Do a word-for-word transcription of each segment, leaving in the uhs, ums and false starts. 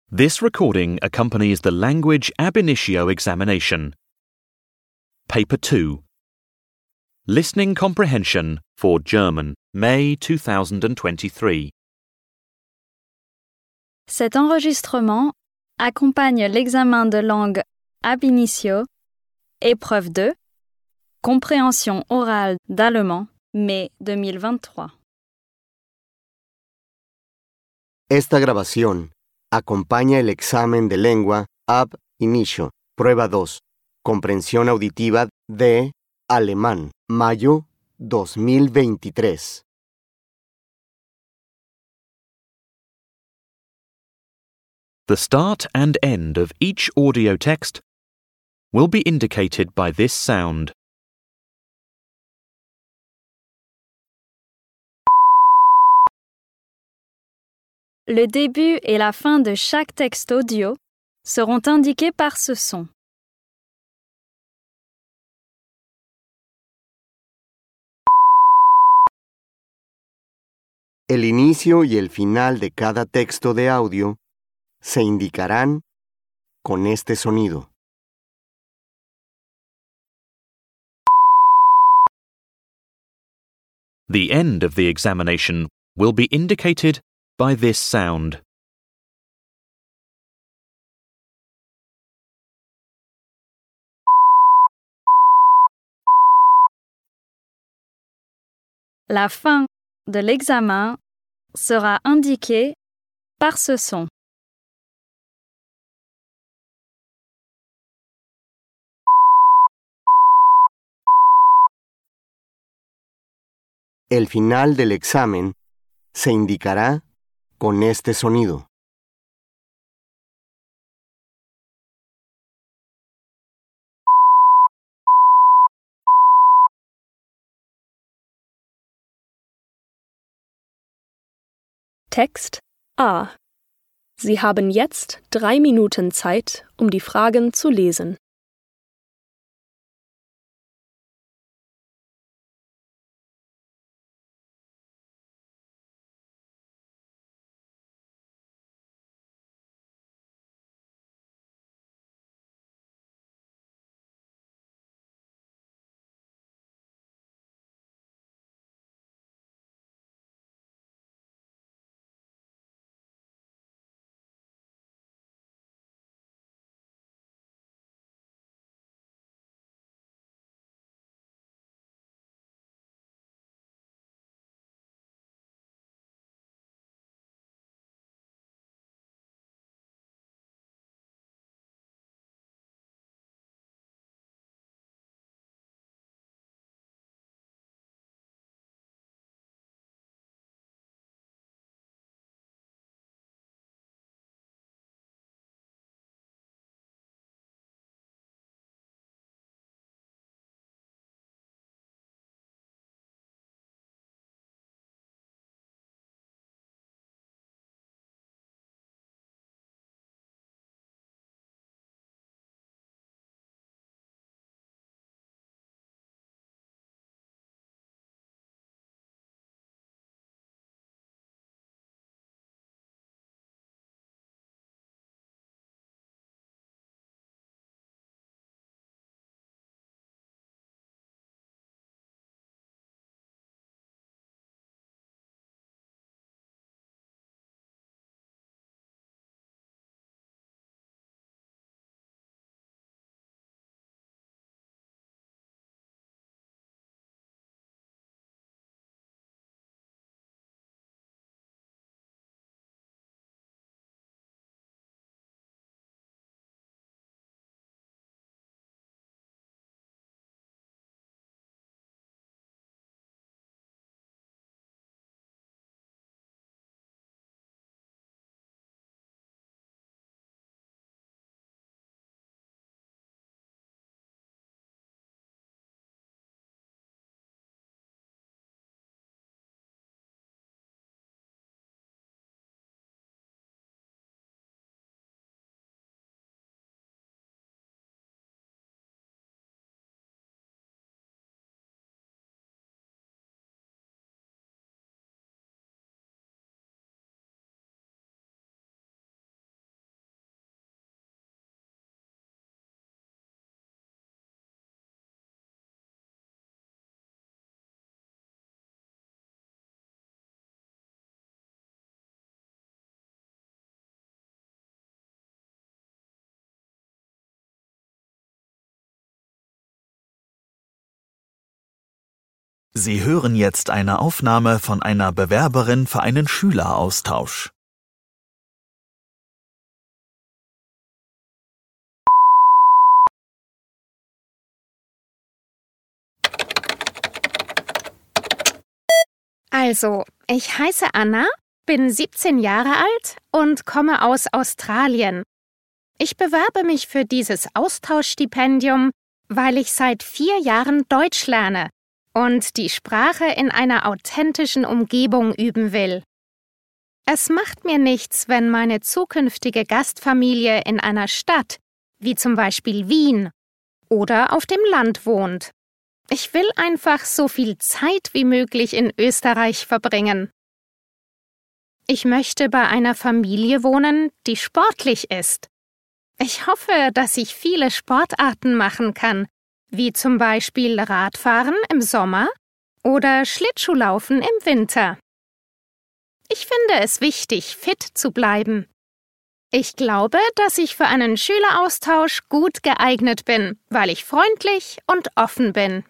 This recording accompanies the Language Ab Initio examination. Paper two. Listening Comprehension for German, May two thousand twenty-three. Cet enregistrement accompagne l'examen de langue Ab Initio, épreuve deux, compréhension orale d'allemand, mai deux mille vingt-trois. Esta grabación acompaña el examen de lengua Ab Initio, prueba dos, comprensión auditiva de alemán, mayo dos mil veintitrés. The start and end of each audio text will be indicated by this sound. Le début et la fin de chaque texte audio seront indiqués par ce son. El inicio y el final de cada texto de audio se indicarán con este sonido. The end of the examination will be indicated by this sound. La fin de l'examen sera indiquée par ce son. El final del examen se indicará con este sonido. Text A. Sie haben jetzt drei Minuten Zeit, um die Fragen zu lesen. Sie hören jetzt eine Aufnahme von einer Bewerberin für einen Schüleraustausch. Also, ich heiße Anna, bin siebzehn Jahre alt und komme aus Australien. Ich bewerbe mich für dieses Austauschstipendium, weil ich seit vier Jahren Deutsch lerne und die Sprache in einer authentischen Umgebung üben will. Es macht mir nichts, wenn meine zukünftige Gastfamilie in einer Stadt, wie zum Beispiel Wien, oder auf dem Land wohnt. Ich will einfach so viel Zeit wie möglich in Österreich verbringen. Ich möchte bei einer Familie wohnen, die sportlich ist. Ich hoffe, dass ich viele Sportarten machen kann, wie zum Beispiel Radfahren im Sommer oder Schlittschuhlaufen im Winter. Ich finde es wichtig, fit zu bleiben. Ich glaube, dass ich für einen Schüleraustausch gut geeignet bin, weil ich freundlich und offen bin.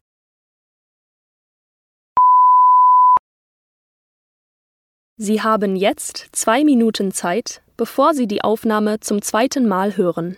Sie haben jetzt zwei Minuten Zeit, bevor Sie die Aufnahme zum zweiten Mal hören.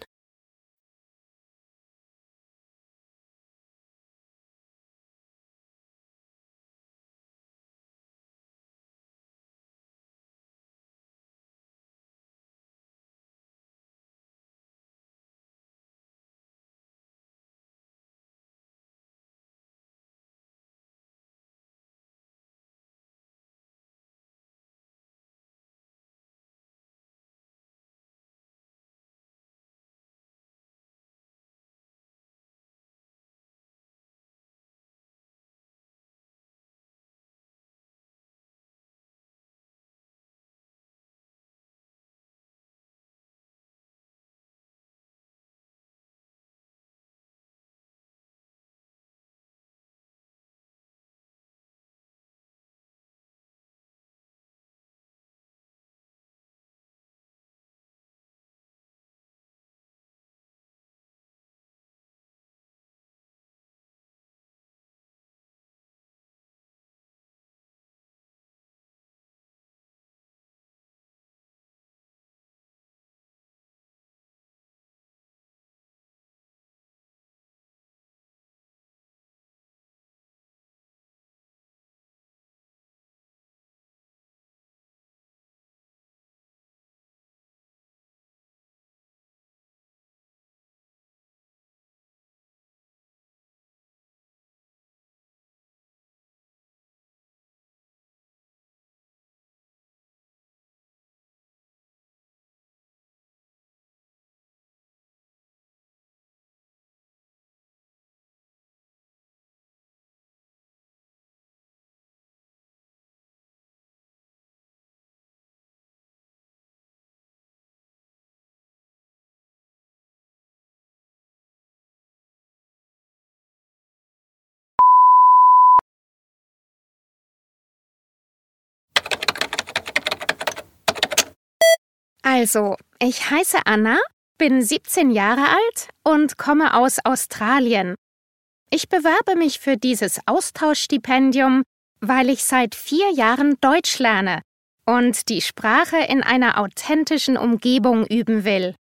Also, ich heiße Anna, bin siebzehn Jahre alt und komme aus Australien. Ich bewerbe mich für dieses Austauschstipendium, weil ich seit vier Jahren Deutsch lerne und die Sprache in einer authentischen Umgebung üben will.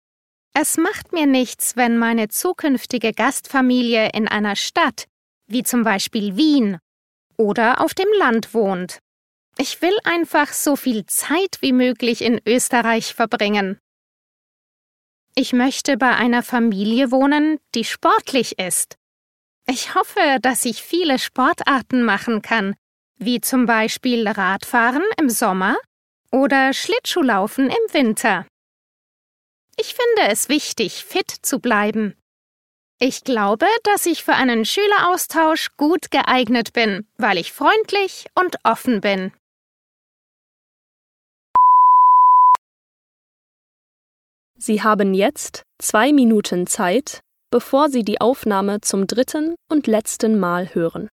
Es macht mir nichts, wenn meine zukünftige Gastfamilie in einer Stadt, wie zum Beispiel Wien, oder auf dem Land wohnt. Ich will einfach so viel Zeit wie möglich in Österreich verbringen. Ich möchte bei einer Familie wohnen, die sportlich ist. Ich hoffe, dass ich viele Sportarten machen kann, wie zum Beispiel Radfahren im Sommer oder Schlittschuhlaufen im Winter. Ich finde es wichtig, fit zu bleiben. Ich glaube, dass ich für einen Schüleraustausch gut geeignet bin, weil ich freundlich und offen bin. Sie haben jetzt zwei Minuten Zeit, bevor Sie die Aufnahme zum dritten und letzten Mal hören.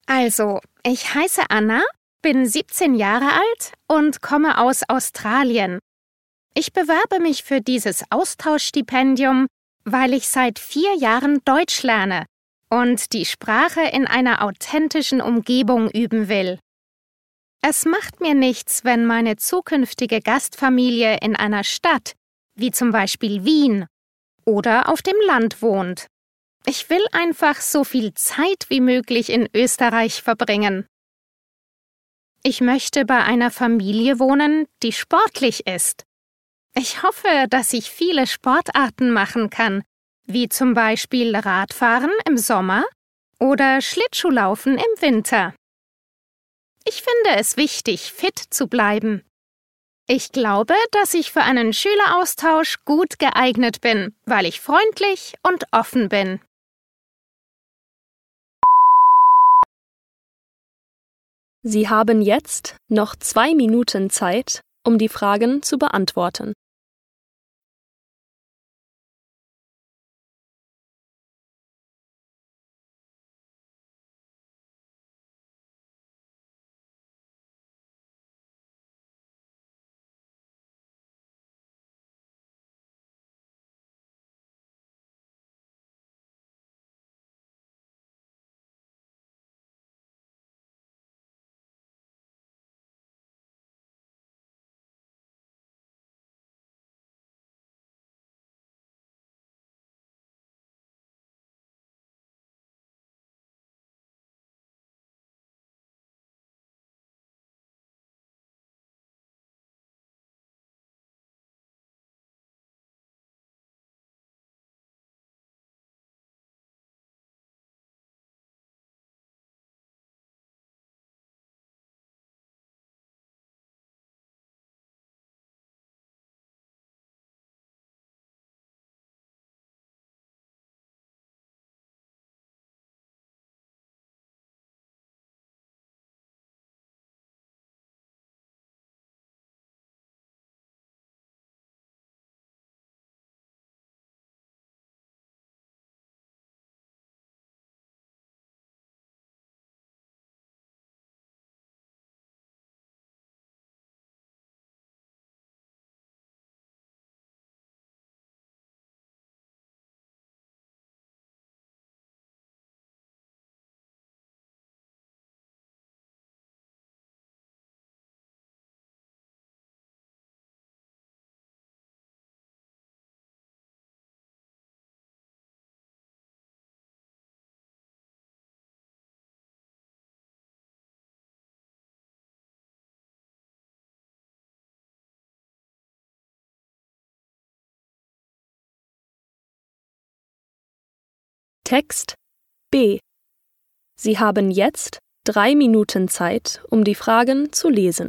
Also, ich heiße Anna, bin siebzehn Jahre alt und komme aus Australien. Ich bewerbe mich für dieses Austauschstipendium, weil ich seit vier Jahren Deutsch lerne und die Sprache in einer authentischen Umgebung üben will. Es macht mir nichts, wenn meine zukünftige Gastfamilie in einer Stadt, wie zum Beispiel Wien, oder auf dem Land wohnt. Ich will einfach so viel Zeit wie möglich in Österreich verbringen. Ich möchte bei einer Familie wohnen, die sportlich ist. Ich hoffe, dass ich viele Sportarten machen kann, wie zum Beispiel Radfahren im Sommer oder Schlittschuhlaufen im Winter. Ich finde es wichtig, fit zu bleiben. Ich glaube, dass ich für einen Schüleraustausch gut geeignet bin, weil ich freundlich und offen bin. Sie haben jetzt noch zwei Minuten Zeit, um die Fragen zu beantworten. Text B. Sie haben jetzt drei Minuten Zeit, um die Fragen zu lesen.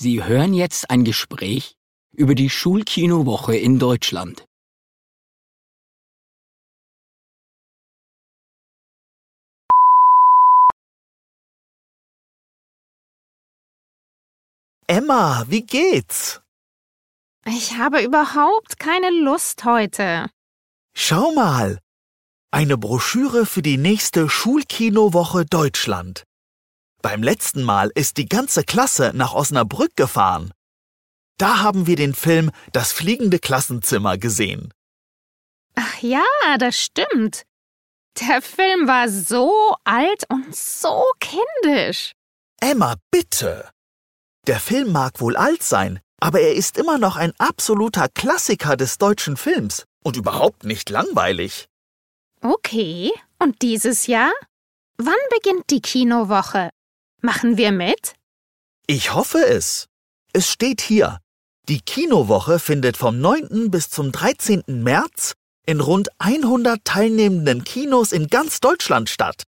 Sie hören jetzt ein Gespräch über die Schulkinowoche in Deutschland. Emma, wie geht's? Ich habe überhaupt keine Lust heute. Schau mal. Eine Broschüre für die nächste Schulkinowoche Deutschland. Beim letzten Mal ist die ganze Klasse nach Osnabrück gefahren. Da haben wir den Film Das fliegende Klassenzimmer gesehen. Ach ja, das stimmt. Der Film war so alt und so kindisch. Emma, bitte. Der Film mag wohl alt sein, aber er ist immer noch ein absoluter Klassiker des deutschen Films und überhaupt nicht langweilig. Okay, und dieses Jahr? Wann beginnt die Kinowoche? Machen wir mit? Ich hoffe es. Es steht hier. Die Kinowoche findet vom neunten bis zum dreizehnten März in rund hundert teilnehmenden Kinos in ganz Deutschland statt.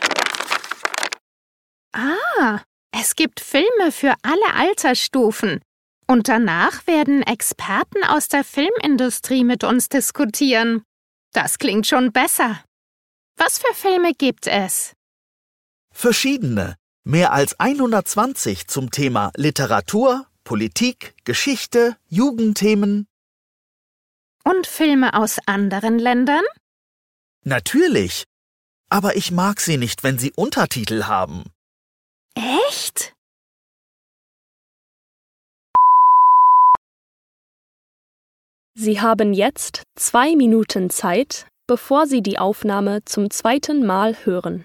Ah, es gibt Filme für alle Altersstufen. Und danach werden Experten aus der Filmindustrie mit uns diskutieren. Das klingt schon besser. Was für Filme gibt es? Verschiedene. Mehr als hundertzwanzig zum Thema Literatur, Politik, Geschichte, Jugendthemen. Und Filme aus anderen Ländern? Natürlich. Aber ich mag sie nicht, wenn sie Untertitel haben. Echt? Sie haben jetzt zwei Minuten Zeit, bevor Sie die Aufnahme zum zweiten Mal hören.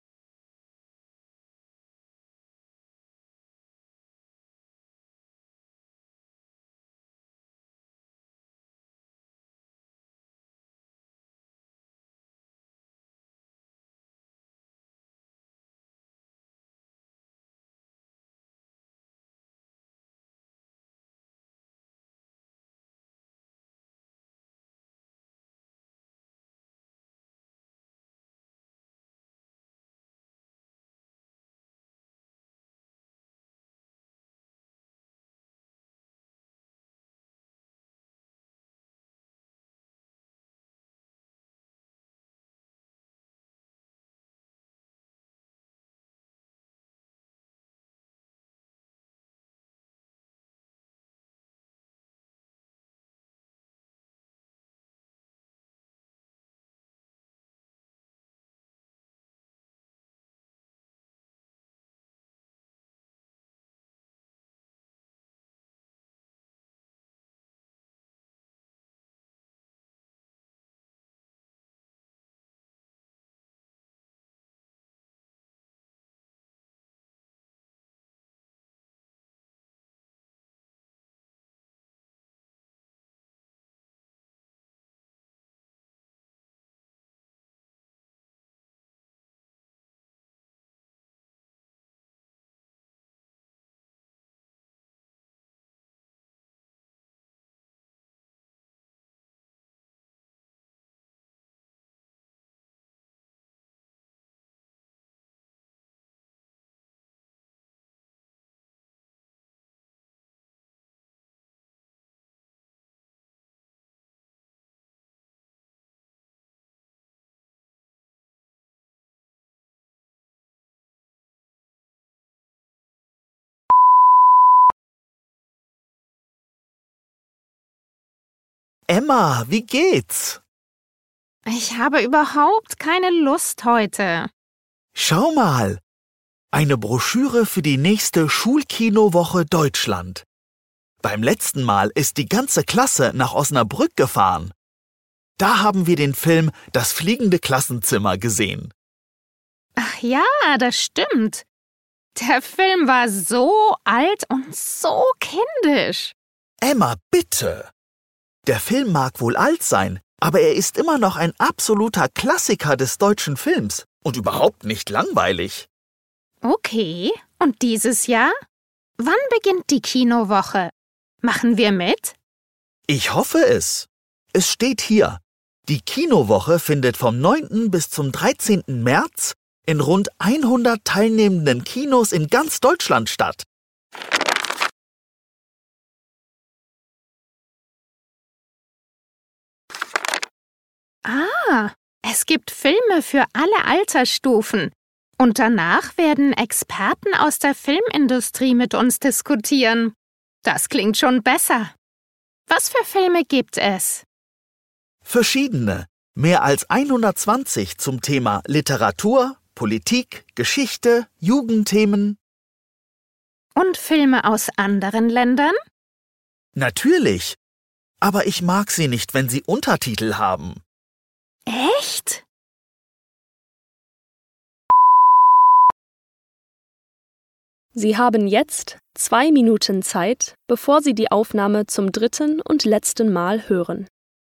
Emma, wie geht's? Ich habe überhaupt keine Lust heute. Schau mal. Eine Broschüre für die nächste Schulkinowoche Deutschland. Beim letzten Mal ist die ganze Klasse nach Osnabrück gefahren. Da haben wir den Film Das fliegende Klassenzimmer gesehen. Ach ja, das stimmt. Der Film war so alt und so kindisch. Emma, bitte. Der Film mag wohl alt sein, aber er ist immer noch ein absoluter Klassiker des deutschen Films und überhaupt nicht langweilig. Okay, und dieses Jahr? Wann beginnt die Kinowoche? Machen wir mit? Ich hoffe es. Es steht hier. Die Kinowoche findet vom neunten bis zum dreizehnten März in rund hundert teilnehmenden Kinos in ganz Deutschland statt. Ah, es gibt Filme für alle Altersstufen. Und danach werden Experten aus der Filmindustrie mit uns diskutieren. Das klingt schon besser. Was für Filme gibt es? Verschiedene, mehr als hundertzwanzig zum Thema Literatur, Politik, Geschichte, Jugendthemen. Und Filme aus anderen Ländern? Natürlich, aber ich mag sie nicht, wenn sie Untertitel haben. Echt? Sie haben jetzt zwei Minuten Zeit, bevor Sie die Aufnahme zum dritten und letzten Mal hören.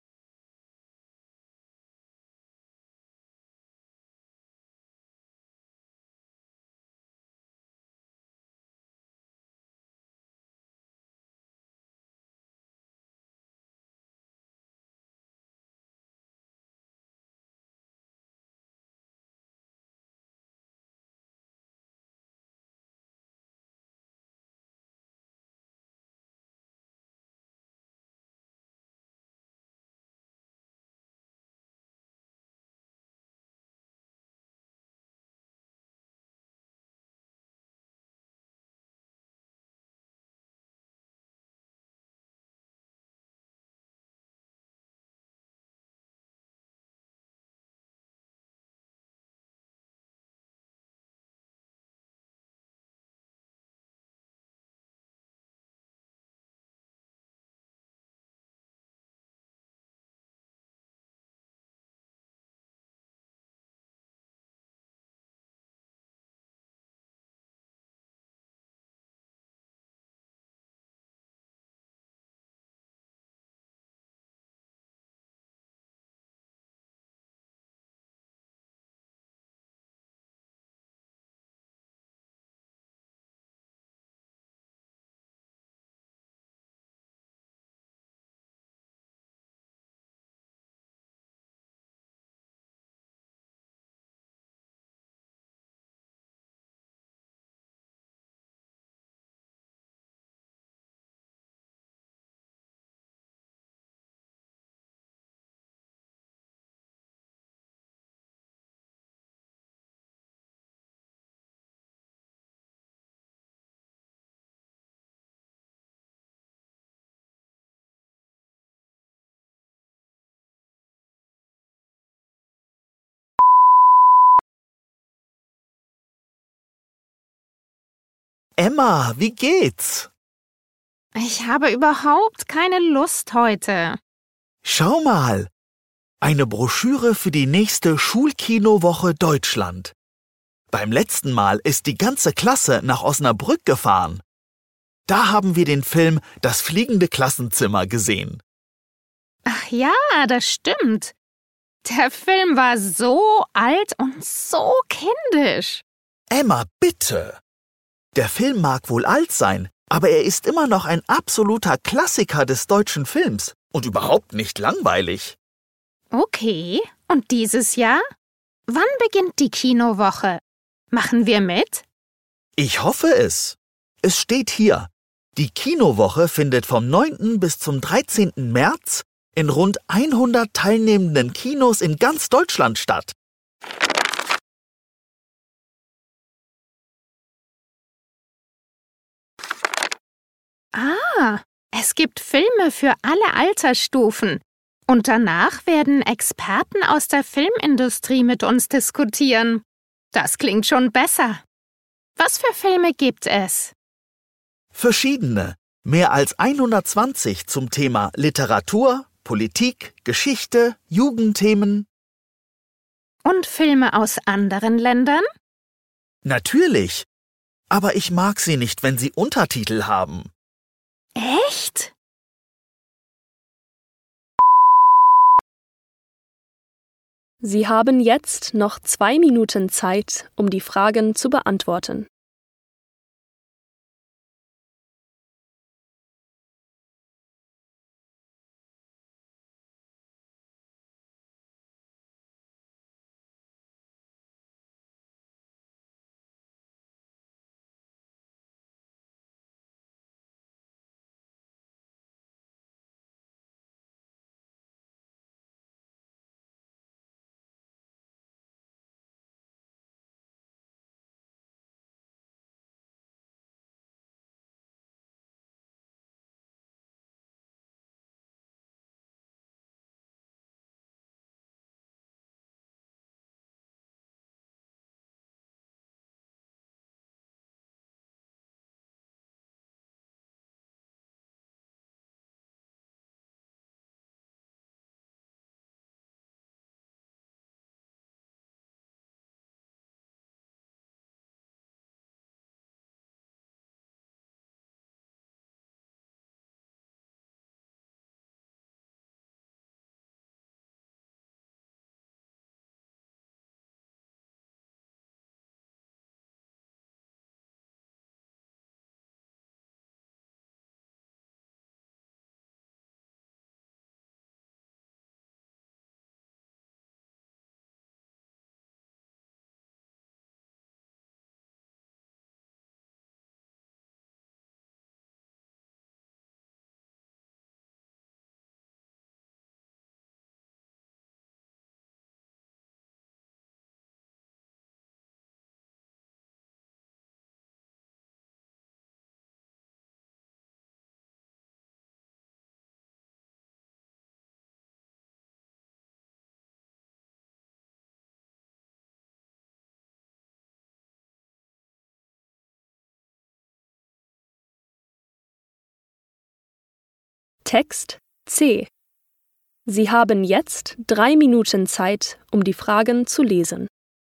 Emma, wie geht's? Ich habe überhaupt keine Lust heute. Schau mal, eine Broschüre für die nächste Schulkinowoche Deutschland. Beim letzten Mal ist die ganze Klasse nach Osnabrück gefahren. Da haben wir den Film Das fliegende Klassenzimmer gesehen. Ach ja, das stimmt. Der Film war so alt und so kindisch. Emma, bitte! Der Film mag wohl alt sein, aber er ist immer noch ein absoluter Klassiker des deutschen Films und überhaupt nicht langweilig. Okay, und dieses Jahr? Wann beginnt die Kinowoche? Machen wir mit? Ich hoffe es. Es steht hier. Die Kinowoche findet vom neunten bis zum dreizehnten März in rund hundert teilnehmenden Kinos in ganz Deutschland statt. Ah, es gibt Filme für alle Altersstufen. Und danach werden Experten aus der Filmindustrie mit uns diskutieren. Das klingt schon besser. Was für Filme gibt es? Verschiedene, mehr als hundertzwanzig zum Thema Literatur, Politik, Geschichte, Jugendthemen. Und Filme aus anderen Ländern? Natürlich, aber ich mag sie nicht, wenn sie Untertitel haben. Echt? Sie haben jetzt noch zwei Minuten Zeit, um die Fragen zu beantworten. Text C. Sie haben jetzt drei Minuten Zeit, um die Fragen zu lesen.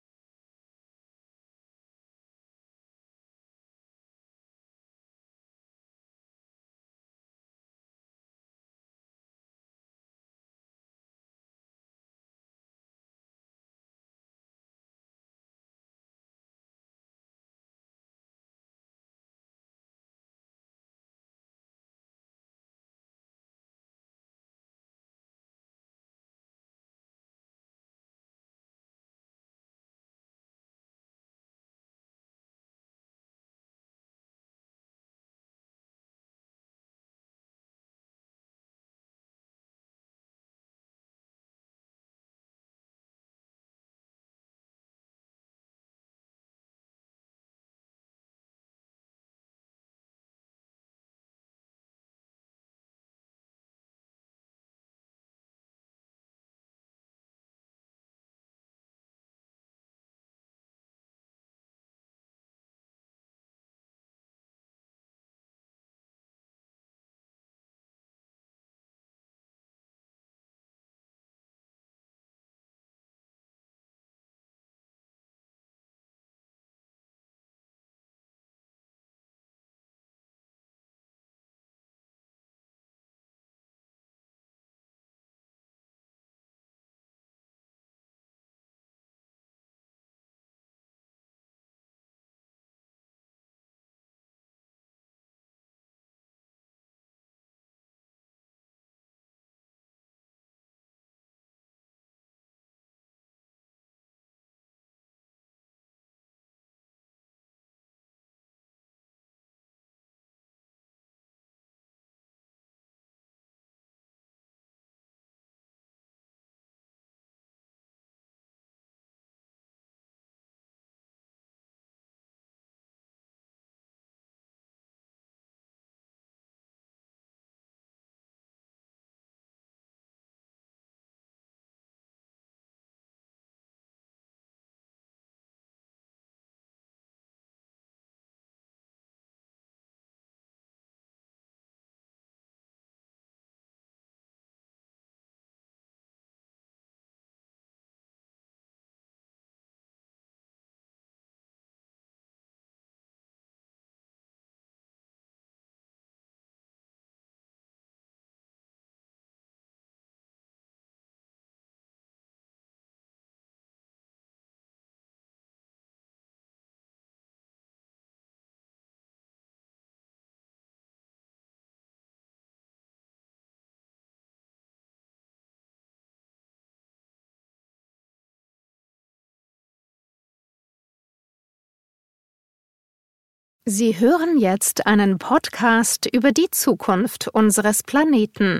Sie hören jetzt einen Podcast über die Zukunft unseres Planeten.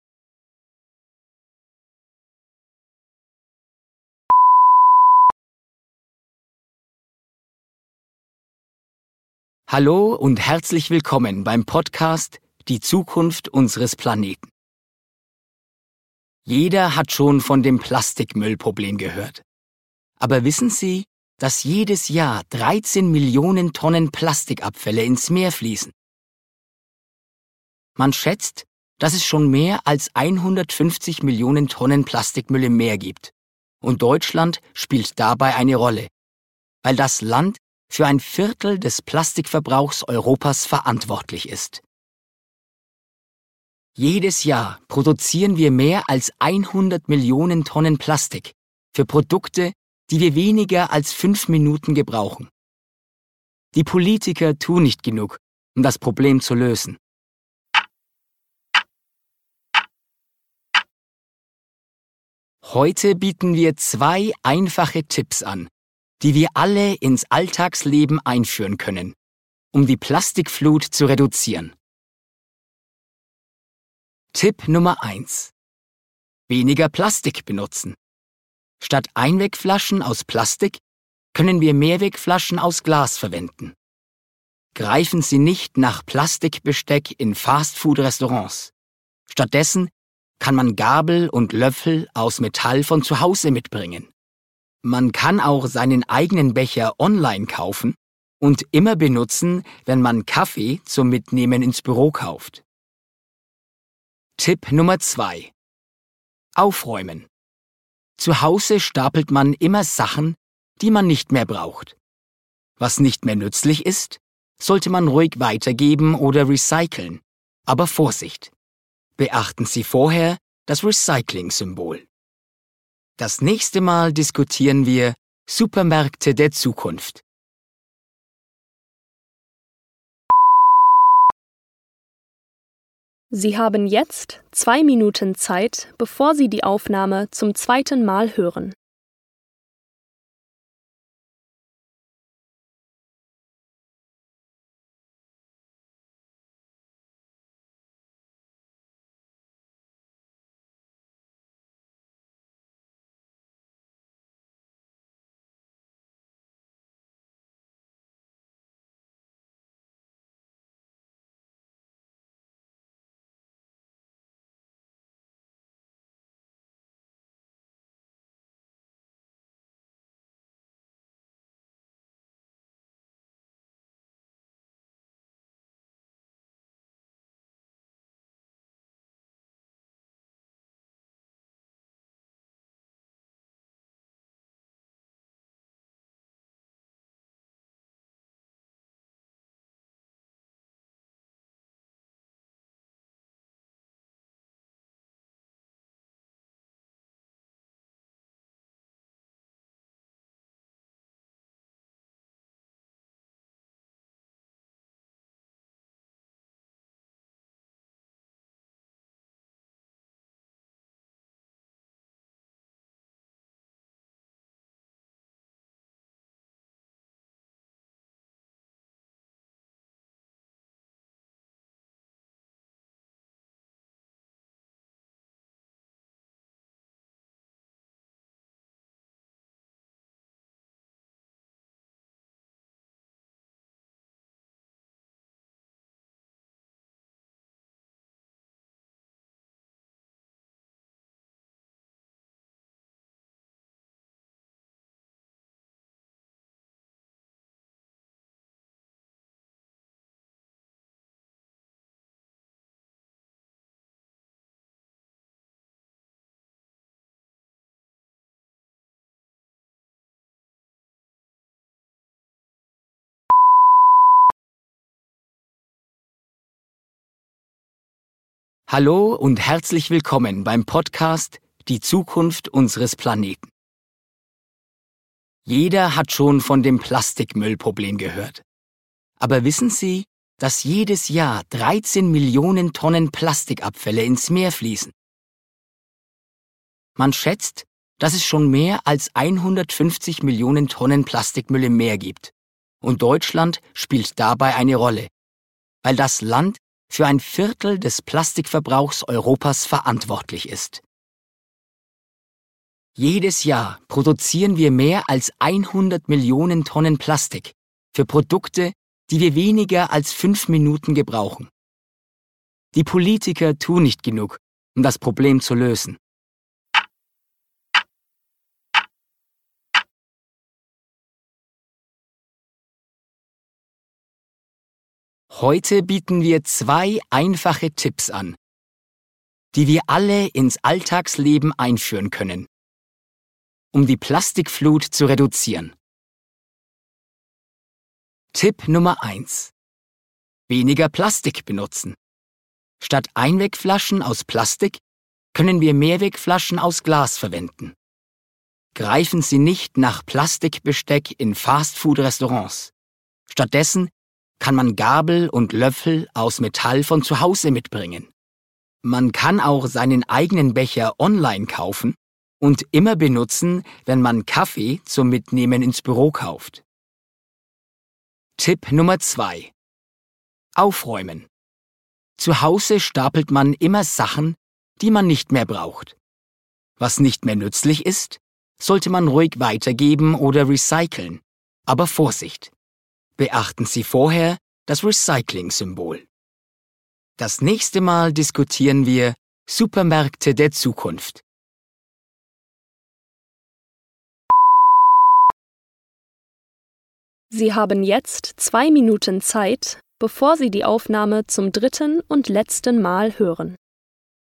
Hallo und herzlich willkommen beim Podcast Die Zukunft unseres Planeten. Jeder hat schon von dem Plastikmüllproblem gehört. Aber wissen Sie, dass jedes Jahr dreizehn Millionen Tonnen Plastikabfälle ins Meer fließen? Man schätzt, dass es schon mehr als hundertfünfzig Millionen Tonnen Plastikmüll im Meer gibt. Und Deutschland spielt dabei eine Rolle, weil das Land für ein Viertel des Plastikverbrauchs Europas verantwortlich ist. Jedes Jahr produzieren wir mehr als hundert Millionen Tonnen Plastik für Produkte, die wir weniger als fünf Minuten gebrauchen. Die Politiker tun nicht genug, um das Problem zu lösen. Heute bieten wir zwei einfache Tipps an, die wir alle ins Alltagsleben einführen können, um die Plastikflut zu reduzieren. Tipp Nummer eins. Weniger Plastik benutzen. Statt Einwegflaschen aus Plastik können wir Mehrwegflaschen aus Glas verwenden. Greifen Sie nicht nach Plastikbesteck in Fastfood-Restaurants. Stattdessen kann man Gabel und Löffel aus Metall von zu Hause mitbringen. Man kann auch seinen eigenen Becher online kaufen und immer benutzen, wenn man Kaffee zum Mitnehmen ins Büro kauft. Tipp Nummer zwei. Aufräumen. Zu Hause stapelt man immer Sachen, die man nicht mehr braucht. Was nicht mehr nützlich ist, sollte man ruhig weitergeben oder recyceln. Aber Vorsicht! Beachten Sie vorher das Recycling-Symbol. Das nächste Mal diskutieren wir Supermärkte der Zukunft. Sie haben jetzt zwei Minuten Zeit, bevor Sie die Aufnahme zum zweiten Mal hören. Hallo und herzlich willkommen beim Podcast Die Zukunft unseres Planeten. Jeder hat schon von dem Plastikmüllproblem gehört. Aber wissen Sie, dass jedes Jahr dreizehn Millionen Tonnen Plastikabfälle ins Meer fließen? Man schätzt, dass es schon mehr als hundertfünfzig Millionen Tonnen Plastikmüll im Meer gibt. Und Deutschland spielt dabei eine Rolle, weil das Land für ein Viertel des Plastikverbrauchs Europas verantwortlich ist. Jedes Jahr produzieren wir mehr als hundert Millionen Tonnen Plastik für Produkte, die wir weniger als fünf Minuten gebrauchen. Die Politiker tun nicht genug, um das Problem zu lösen. Heute bieten wir zwei einfache Tipps an, die wir alle ins Alltagsleben einführen können, um die Plastikflut zu reduzieren. Tipp Nummer eins. Weniger Plastik benutzen. Statt Einwegflaschen aus Plastik können wir Mehrwegflaschen aus Glas verwenden. Greifen Sie nicht nach Plastikbesteck in Fastfood-Restaurants. Stattdessen kann man Gabel und Löffel aus Metall von zu Hause mitbringen. Man kann auch seinen eigenen Becher online kaufen und immer benutzen, wenn man Kaffee zum Mitnehmen ins Büro kauft. Tipp Nummer zwei. Aufräumen. Zu Hause stapelt man immer Sachen, die man nicht mehr braucht. Was nicht mehr nützlich ist, sollte man ruhig weitergeben oder recyceln. Aber Vorsicht! Beachten Sie vorher das Recycling-Symbol. Das nächste Mal diskutieren wir Supermärkte der Zukunft. Sie haben jetzt zwei Minuten Zeit, bevor Sie die Aufnahme zum dritten und letzten Mal hören.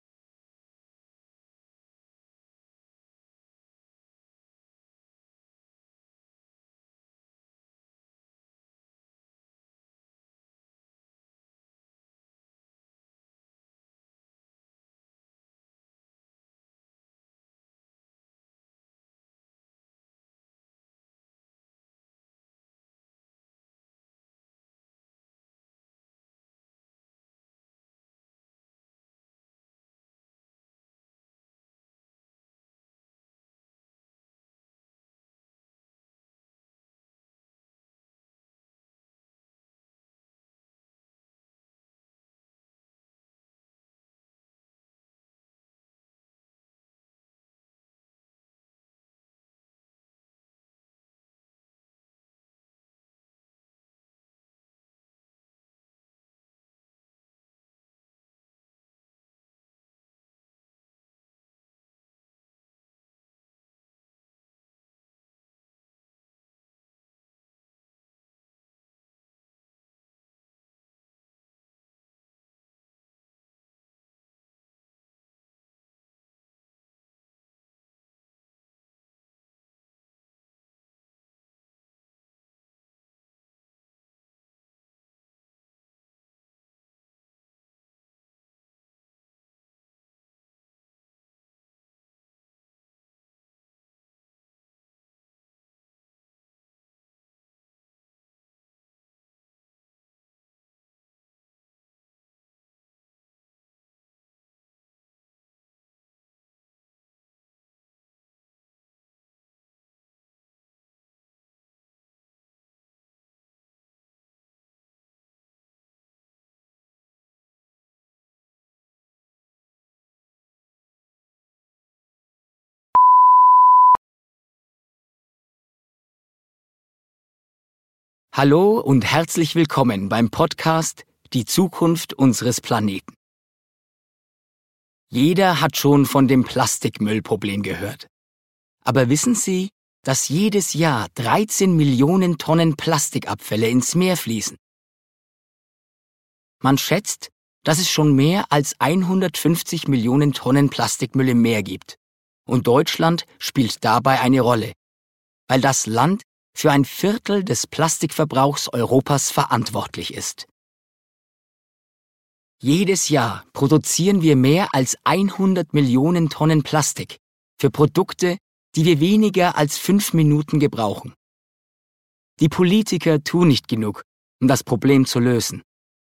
Hallo und herzlich willkommen beim Podcast Die Zukunft unseres Planeten. Jeder hat schon von dem Plastikmüllproblem gehört. Aber wissen Sie, dass jedes Jahr dreizehn Millionen Tonnen Plastikabfälle ins Meer fließen? Man schätzt, dass es schon mehr als hundertfünfzig Millionen Tonnen Plastikmüll im Meer gibt. Und Deutschland spielt dabei eine Rolle, weil das Land für ein Viertel des Plastikverbrauchs Europas verantwortlich ist. Jedes Jahr produzieren wir mehr als hundert Millionen Tonnen Plastik für Produkte, die wir weniger als fünf Minuten gebrauchen. Die Politiker tun nicht genug, um das Problem zu lösen.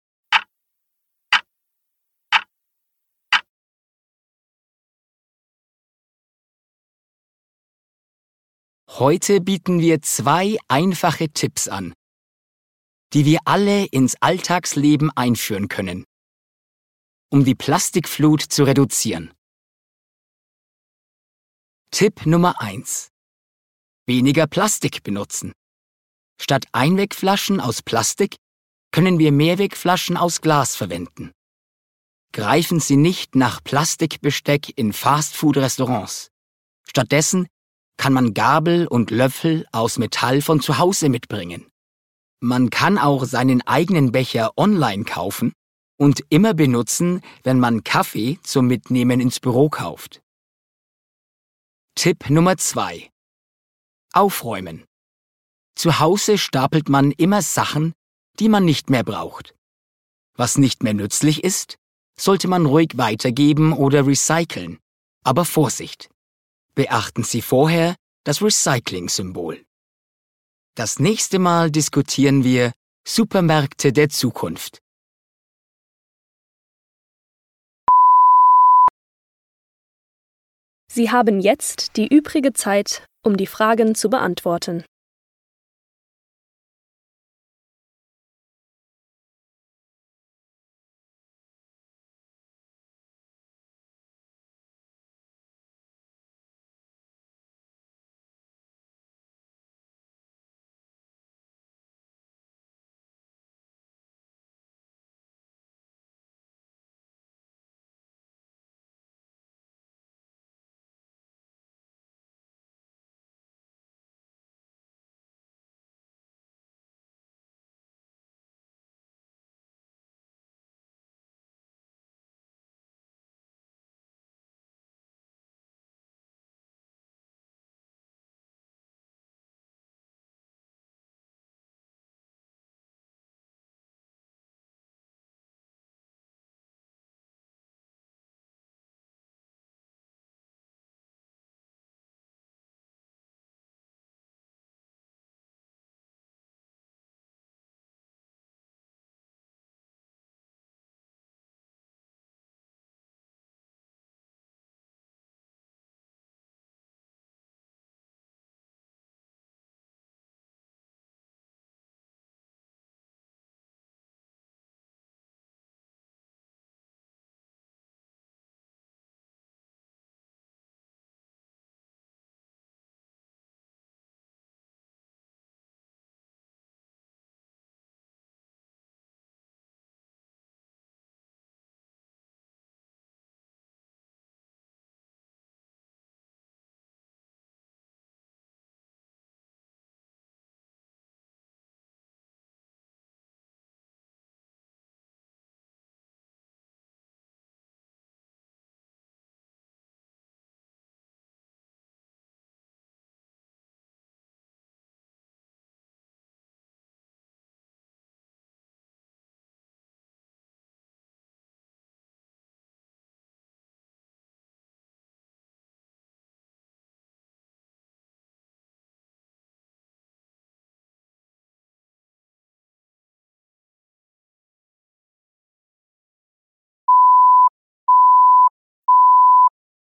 Heute bieten wir zwei einfache Tipps an, die wir alle ins Alltagsleben einführen können, um die Plastikflut zu reduzieren. Tipp Nummer eins. Weniger Plastik benutzen. Statt Einwegflaschen aus Plastik können wir Mehrwegflaschen aus Glas verwenden. Greifen Sie nicht nach Plastikbesteck in Fastfood-Restaurants. Stattdessen kann man Gabel und Löffel aus Metall von zu Hause mitbringen. Man kann auch seinen eigenen Becher online kaufen und immer benutzen, wenn man Kaffee zum Mitnehmen ins Büro kauft. Tipp Nummer zwei. Aufräumen. Zu Hause stapelt man immer Sachen, die man nicht mehr braucht. Was nicht mehr nützlich ist, sollte man ruhig weitergeben oder recyceln. Aber Vorsicht! Beachten Sie vorher das Recycling-Symbol. Das nächste Mal diskutieren wir Supermärkte der Zukunft. Sie haben jetzt die übrige Zeit, um die Fragen zu beantworten.